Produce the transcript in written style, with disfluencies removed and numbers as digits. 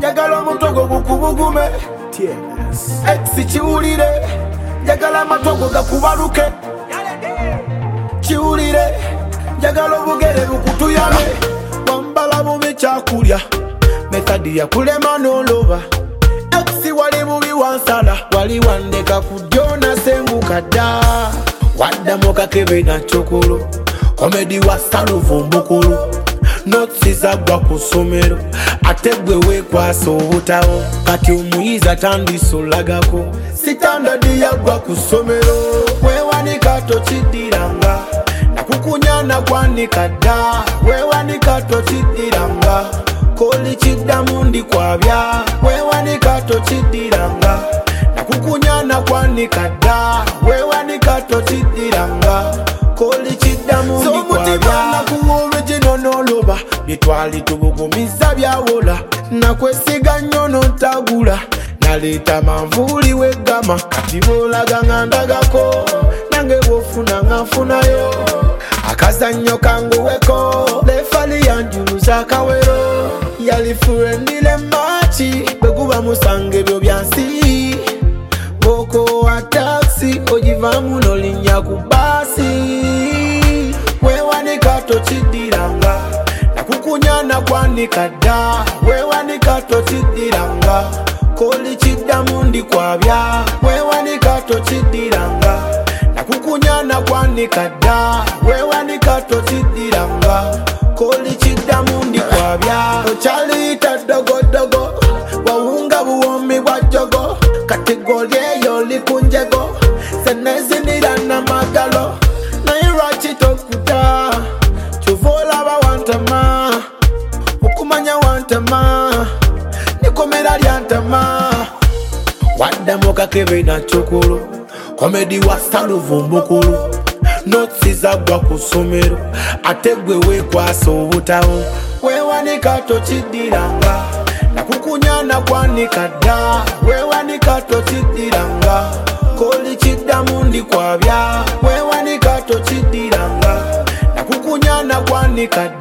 njagala omutogo gukubugume ex kiwulire njagala amatogo gakubaluke kiwulire njagala obugere bukutuyame wambala bubi kyakulya methadi yakulema n'oloba ex wali bubi wansala wali wandeka kujona senguka dda waddamu kakebe na chokolo komedi wa saluvumbukulu notsi zagwa ku ssomero ate gwe weekwasa obutawo kati omuyizi atandise olagako sitandadi yagwa ku ssomero weewanika tokiddiranga nakukunya nagwanika dda weewanika tokiddiranga koli kiddamu ndikwabya weewanika tokiddiranga nakukunya nagwanika dda weewanika tokiddiranga koli kiddamu ndikwabya n'oloba bitwali tubugumiza byawola nakwesiga nnyo nontagula naleeta manvuuli weggama kati boolaga nga ndagako nange bwofuna nga nfunayo akazannyo kanguweko lefali yanjuluza akawero yalifurendile machi bweguba musanga ebyo byansi boko wa taxi ogivaamu nolinnya ku baasi weewanika tokiddiranga nakukunya nagwanika dda weewanika tokiddiranga koli kiddamu ndikwabya weewanika tokiddiranga nakukunya nagwanika dda weewanika tokiddiranga koli kiddamu ndikwabya okyaliyita ddogoddogo wawunga buwomi bwa jjogo kategoli eyo likunjego senezinira namagalo naye lwaki tokuta kyova olaba wantama okumanya wantama nikomera lyantama waddamu kakebe na chokolo komedi wa saluvumbukulu notsi zagwa ku ssomero ate gwe weekwasa obutawo weewanika tokiddiranga nakukunya nagwanika dda weewanika tokiddiranga koli kiddamu ndikwabya weewanika tokiddiranga nakukunya nagwanika